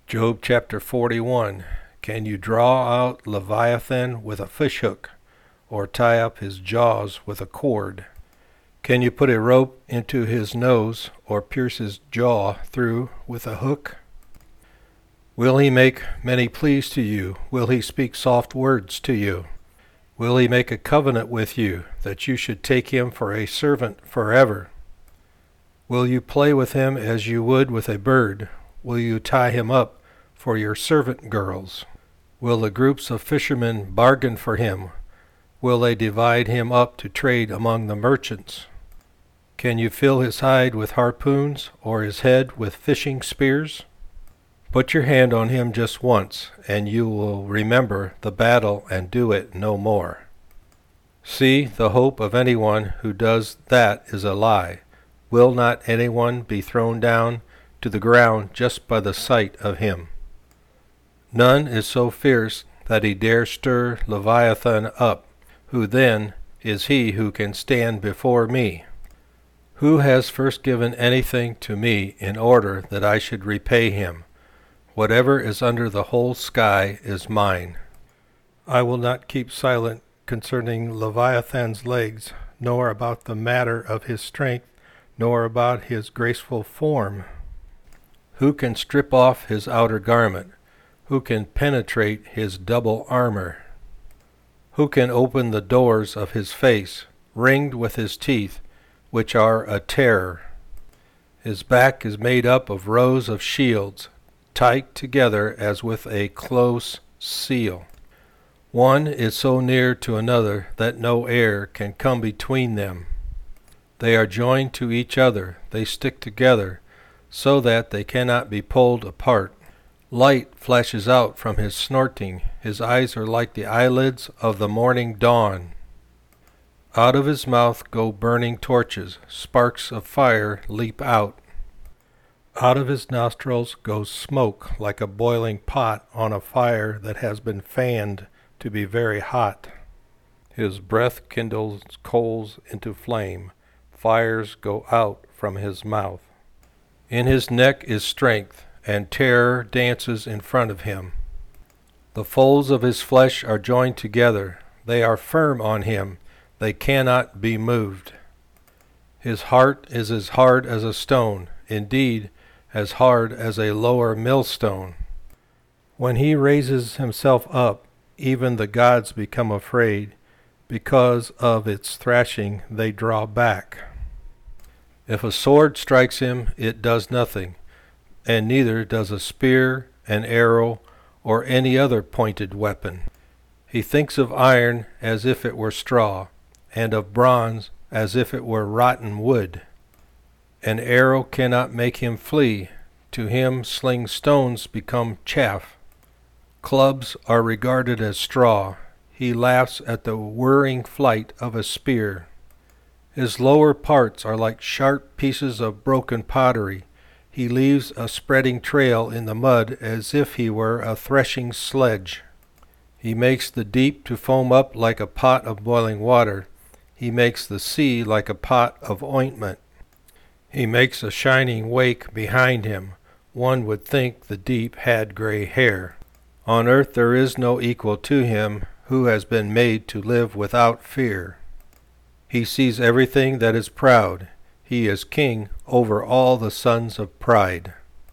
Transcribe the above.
Job chapter 41. Can you draw out Leviathan with a fishhook, or tie up his jaws with a cord? Can you put a rope into his nose, or pierce his jaw through with a hook? Will he make many pleas to you? Will he speak soft words to you? Will he make a covenant with you, that you should take him for a servant forever? Will you play with him as you would with a bird? Will you tie him up for your servant girls? Will the groups of fishermen bargain for him? Will they divide him up to trade among the merchants? Can you fill his hide with harpoons, or his head with fishing spears? Put your hand on him just once, and you will remember the battle and do it no more. See, the hope of anyone who does that is a lie. Will not anyone be thrown down to the ground just by the sight of him? None is so fierce that he dare stir Leviathan up. Who then is he who can stand before me? Who has first given anything to me in order that I should repay him? Whatever is under the whole sky is mine. I will not keep silent concerning Leviathan's legs, nor about the matter of his strength, nor about his graceful form. Who can strip off his outer garment? Who can penetrate his double armor? Who can open the doors of his face, ringed with his teeth, which are a terror? His back is made up of rows of shields, tight together as with a close seal. One is so near to another that no air can come between them. They are joined to each other, they stick together, so that they cannot be pulled apart. Light flashes out from his snorting. His eyes are like the eyelids of the morning dawn. Out of his mouth go burning torches. Sparks of fire leap out. Out of his nostrils goes smoke like a boiling pot on a fire that has been fanned to be very hot. His breath kindles coals into flame. Fires go out from his mouth. In his neck is strength, and terror dances in front of him. The folds of his flesh are joined together. They are firm on him. They cannot be moved. His heart is as hard as a stone, indeed, as hard as a lower millstone. When he raises himself up, even the gods become afraid. Because of its thrashing, they draw back. If a sword strikes him, it does nothing, and neither does a spear, an arrow, or any other pointed weapon. He thinks of iron as if it were straw, and of bronze as if it were rotten wood. An arrow cannot make him flee. To him sling stones become chaff. Clubs are regarded as straw. He laughs at the whirring flight of a spear. His lower parts are like sharp pieces of broken pottery. He leaves a spreading trail in the mud as if he were a threshing sledge. He makes the deep to foam up like a pot of boiling water. He makes the sea like a pot of ointment. He makes a shining wake behind him. One would think the deep had gray hair. On earth there is no equal to him who has been made to live without fear. He sees everything that is proud. He is king over all the sons of pride.